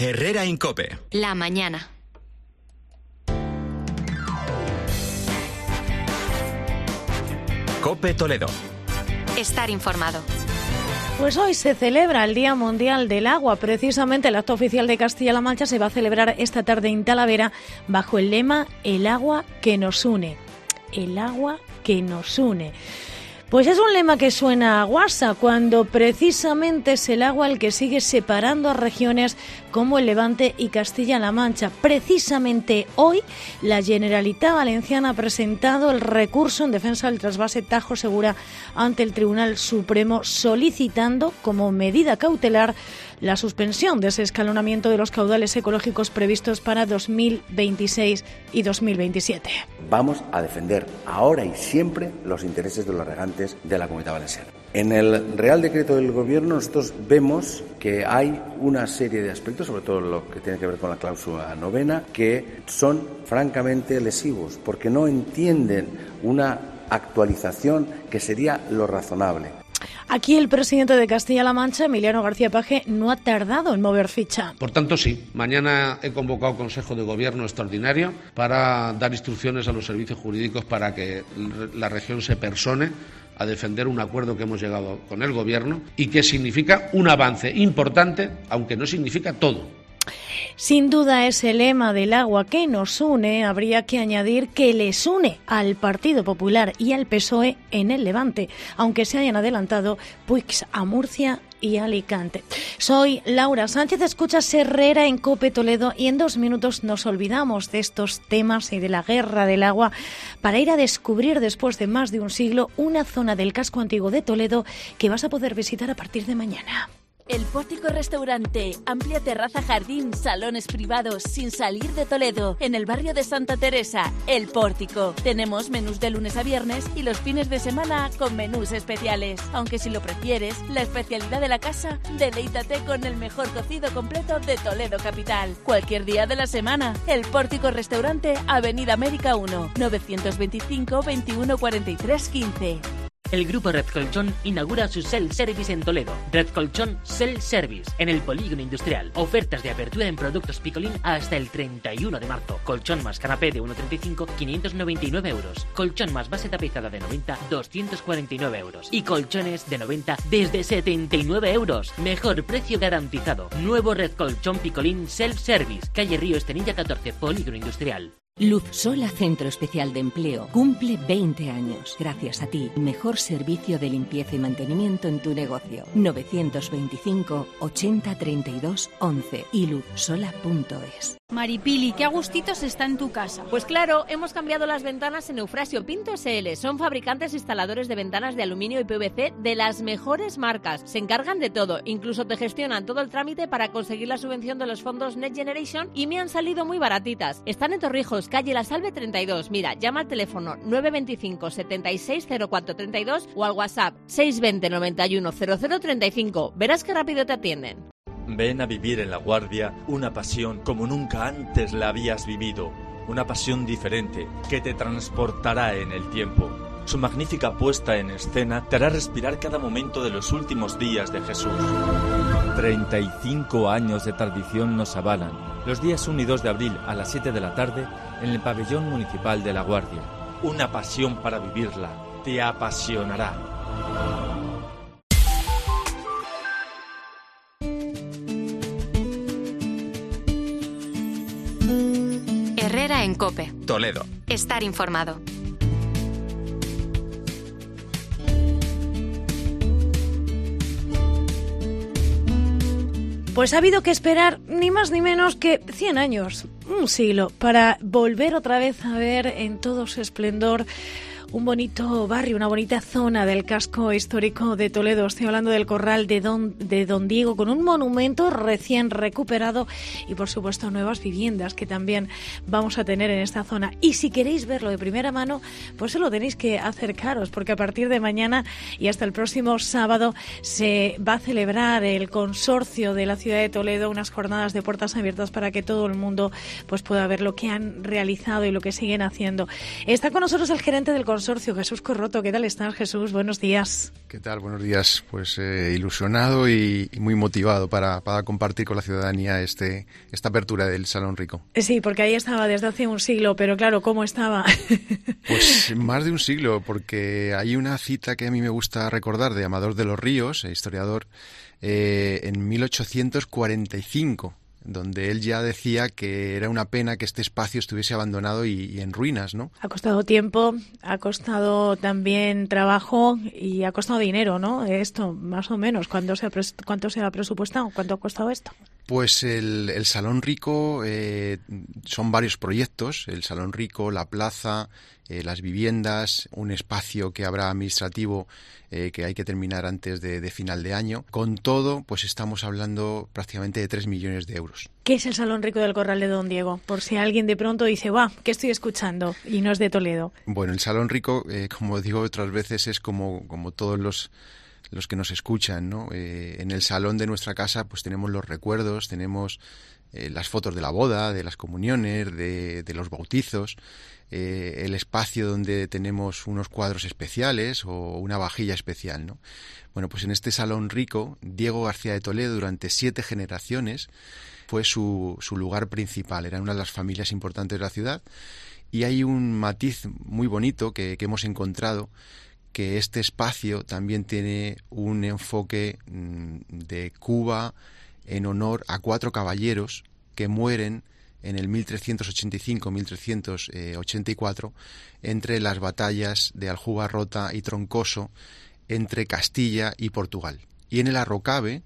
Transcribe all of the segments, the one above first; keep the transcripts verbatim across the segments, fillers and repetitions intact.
Herrera en COPE. La mañana. COPE Toledo. Estar informado. Pues hoy se celebra el Día Mundial del Agua. Precisamente el acto oficial de Castilla-La Mancha se va a celebrar esta tarde en Talavera bajo el lema El agua que nos une. El agua que nos une. Pues es un lema que suena a guasa cuando precisamente es el agua el que sigue separando a regiones como el Levante y Castilla-La Mancha. Precisamente hoy la Generalitat Valenciana ha presentado el recurso en defensa del trasvase Tajo Segura ante el Tribunal Supremo, solicitando como medida cautelar la suspensión de ese escalonamiento de los caudales ecológicos previstos para dos mil veintiséis y dos mil veintisiete. Vamos a defender ahora y siempre los intereses de los regantes de la Comunidad Valenciana. En el Real Decreto del Gobierno nosotros vemos que hay una serie de aspectos, sobre todo lo que tiene que ver con la cláusula novena, que son francamente lesivos, porque no entienden una actualización que sería lo razonable. Aquí el presidente de Castilla-La Mancha, Emiliano García Paje, no ha tardado en mover ficha. Por tanto, sí. Mañana he convocado Consejo de Gobierno extraordinario para dar instrucciones a los servicios jurídicos para que la región se persone a defender un acuerdo que hemos llegado con el Gobierno y que significa un avance importante, aunque no significa todo. Sin duda ese lema del agua que nos une habría que añadir que les une al Partido Popular y al P S O E en el Levante, aunque se hayan adelantado Puig a Murcia y Alicante. Soy Laura Sánchez, escuchas Herrera en COPE Toledo y en dos minutos nos olvidamos de estos temas y de la guerra del agua para ir a descubrir después de más de un siglo una zona del casco antiguo de Toledo que vas a poder visitar a partir de mañana. El Pórtico Restaurante, amplia terraza, jardín, salones privados, sin salir de Toledo, en el barrio de Santa Teresa, El Pórtico. Tenemos menús de lunes a viernes y los fines de semana con menús especiales. Aunque si lo prefieres, la especialidad de la casa, deleítate con el mejor cocido completo de Toledo capital. Cualquier día de la semana, El Pórtico Restaurante, Avenida América uno, novecientos veinticinco, veintiuno cuarenta y tres, quince. El Grupo Red Colchón inaugura su self-service en Toledo. Red Colchón Self-Service, en el Polígono Industrial. Ofertas de apertura en productos Picolín hasta el treinta y uno de marzo. Colchón más canapé de uno treinta y cinco, quinientos noventa y nueve euros. Colchón más base tapizada de noventa, doscientos cuarenta y nueve euros. Y colchones de noventa desde setenta y nueve euros. Mejor precio garantizado. Nuevo Red Colchón Picolín Self-Service. Calle Río Estenilla catorce, Polígono Industrial. Luz Sola Centro Especial de Empleo cumple veinte años. Gracias a ti, mejor servicio de limpieza y mantenimiento en tu negocio. novecientos veinticinco, ochenta, treinta y dos, once y luz sola punto es. Maripili, qué agustitos está en tu casa. Pues claro, hemos cambiado las ventanas en Eufrasio Pinto S L. Son fabricantes instaladores de ventanas de aluminio y P V C de las mejores marcas. Se encargan de todo, incluso te gestionan todo el trámite para conseguir la subvención de los fondos Next Generation y me han salido muy baratitas. Están en Torrijos, calle La Salve treinta y dos. Mira, llama al teléfono nueve veinticinco, setenta y seis, cero cuatro treinta y dos o al WhatsApp seis veinte, noventa y uno, cero cero treinta y cinco. Verás qué rápido te atienden. Ven a vivir en La Guardia una pasión como nunca antes la habías vivido. Una pasión diferente que te transportará en el tiempo. Su magnífica puesta en escena te hará respirar cada momento de los últimos días de Jesús. treinta y cinco años de tradición nos avalan. Los días uno y dos de abril a las siete de la tarde en el pabellón municipal de La Guardia. Una pasión para vivirla. Te apasionará. Herrera en COPE. Toledo. Estar informado. Pues ha habido que esperar ni más ni menos que cien años, un siglo, para volver otra vez a ver en todo su esplendor un bonito barrio, una bonita zona del casco histórico de Toledo. Estoy hablando del Corral de Don, de Don Diego, con un monumento recién recuperado y, por supuesto, nuevas viviendas que también vamos a tener en esta zona. Y si queréis verlo de primera mano, pues solo tenéis que acercaros, porque a partir de mañana y hasta el próximo sábado se va a celebrar el consorcio de la ciudad de Toledo, unas jornadas de puertas abiertas para que todo el mundo pues pueda ver lo que han realizado y lo que siguen haciendo. Está con nosotros el gerente del consorcio, consorcio, Jesús Corroto. ¿Qué tal estás, Jesús? Buenos días. ¿Qué tal? Buenos días. Pues eh, ilusionado y, y muy motivado para, para compartir con la ciudadanía este esta apertura del Salón Rico. Sí, porque ahí estaba desde hace un siglo, pero claro, ¿cómo estaba? Pues más de un siglo, porque hay una cita que a mí me gusta recordar de Amador de los Ríos, historiador, eh, en mil ochocientos cuarenta y cinco, donde él ya decía que era una pena que este espacio estuviese abandonado y, y en ruinas, ¿no? Ha costado tiempo, ha costado también trabajo y ha costado dinero, ¿no? Esto, más o menos. ¿Cuánto se ha, pres- cuánto se ha presupuestado? ¿Cuánto ha costado esto? Pues el, el Salón Rico eh, son varios proyectos, el Salón Rico, la plaza, eh, las viviendas, un espacio que habrá administrativo eh, que hay que terminar antes de, de final de año. Con todo, pues estamos hablando prácticamente de tres millones de euros. ¿Qué es el Salón Rico del Corral de Don Diego? Por si alguien de pronto dice, ¡guau!, ¿qué estoy escuchando? Y no es de Toledo. Bueno, el Salón Rico, eh, como digo otras veces, es como, como todos los... los que nos escuchan, ¿no? Eh, en el salón de nuestra casa pues tenemos los recuerdos, tenemos eh, las fotos de la boda, de las comuniones, de, de los bautizos, eh, el espacio donde tenemos unos cuadros especiales o una vajilla especial, ¿no? Bueno, pues en este Salón Rico, Diego García de Toledo durante siete generaciones fue su, su lugar principal, era una de las familias importantes de la ciudad, y hay un matiz muy bonito que, que hemos encontrado, que este espacio también tiene un enfoque de Cuba en honor a cuatro caballeros que mueren en el mil trescientos ochenta y cinco a mil trescientos ochenta y cuatro entre las batallas de Aljubarrota y Troncoso entre Castilla y Portugal. Y en el arrocabe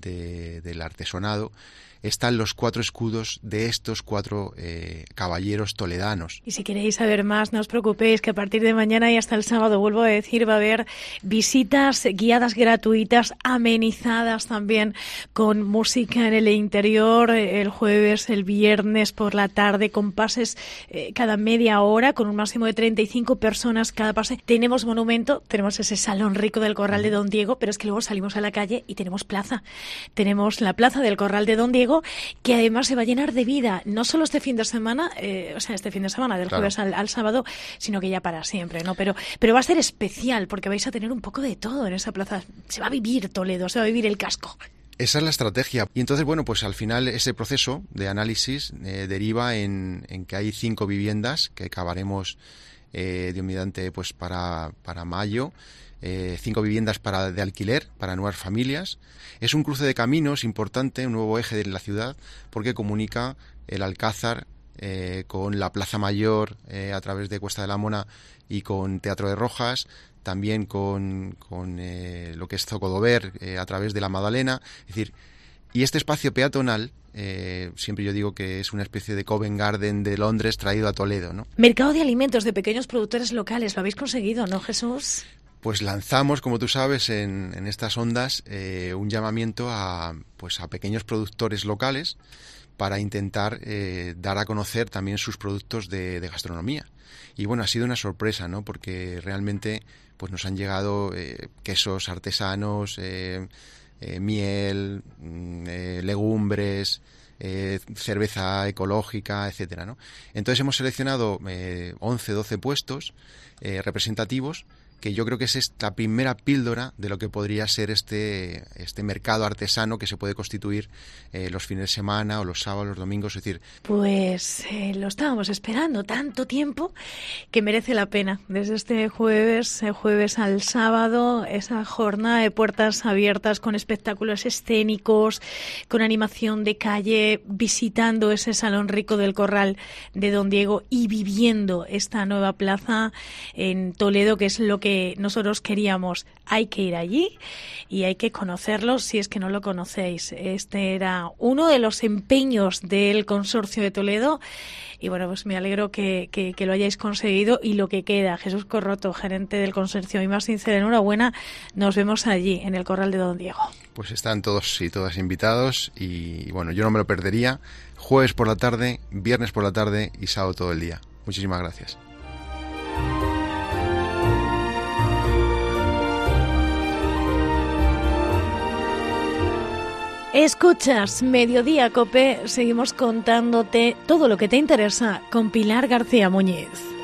de, del artesonado están los cuatro escudos de estos cuatro eh, caballeros toledanos. Y si queréis saber más, no os preocupéis, que a partir de mañana y hasta el sábado, vuelvo a decir, va a haber visitas guiadas gratuitas, amenizadas también con música en el interior, el jueves, el viernes por la tarde, con pases eh, cada media hora, con un máximo de treinta y cinco personas cada pase. Tenemos monumento, tenemos ese Salón Rico del Corral de Don Diego, pero es que luego salimos a la calle y tenemos plaza. Tenemos la plaza del Corral de Don Diego, que además se va a llenar de vida, no solo este fin de semana, eh, o sea, este fin de semana, del Claro. jueves al, al sábado, sino que ya para siempre, ¿no? Pero, pero va a ser especial, porque vais a tener un poco de todo en esa plaza. Se va a vivir Toledo, se va a vivir el casco. Esa es la estrategia. Y entonces, bueno, pues al final ese proceso de análisis eh, deriva en, en que hay cinco viviendas que acabaremos, eh, Dios mediante, pues para, para mayo. Eh, cinco viviendas para de alquiler para nuevas familias. Es un cruce de caminos importante, un nuevo eje de la ciudad, porque comunica el Alcázar eh, con la Plaza Mayor eh, a través de Cuesta de la Mona y con Teatro de Rojas, también con, con eh, lo que es Zocodover eh, a través de la Madalena. Es decir, y este espacio peatonal, eh, siempre yo digo que es una especie de Covent Garden de Londres traído a Toledo, ¿no? Mercado de alimentos de pequeños productores locales, lo habéis conseguido, ¿no, Jesús? Pues lanzamos, como tú sabes, en, en estas ondas eh, un llamamiento a, pues a pequeños productores locales para intentar eh, dar a conocer también sus productos de, de gastronomía. Y bueno, ha sido una sorpresa, ¿no? Porque realmente pues nos han llegado eh, quesos artesanos, eh, eh, miel, eh, legumbres, eh, cerveza ecológica, etcétera, ¿no? Entonces hemos seleccionado eh, once, doce puestos eh, representativos, que yo creo que es esta primera píldora de lo que podría ser este este mercado artesano que se puede constituir eh, los fines de semana o los sábados, los domingos, es decir... Pues eh, lo estábamos esperando tanto tiempo que merece la pena. Desde este jueves, el jueves al sábado, esa jornada de puertas abiertas con espectáculos escénicos, con animación de calle, visitando ese Salón Rico del Corral de Don Diego y viviendo esta nueva plaza en Toledo, que es lo que nosotros queríamos. Hay que ir allí y hay que conocerlo si es que no lo conocéis. Este era uno de los empeños del Consorcio de Toledo y bueno, pues me alegro que, que, que lo hayáis conseguido. Y lo que queda, Jesús Corroto, gerente del Consorcio, y más sincera enhorabuena, nos vemos allí en el Corral de Don Diego. Pues están todos y todas invitados y bueno, yo no me lo perdería. Jueves por la tarde, viernes por la tarde y sábado todo el día. Muchísimas gracias. Escuchas Mediodía Cope, seguimos contándote todo lo que te interesa con Pilar García Muñiz.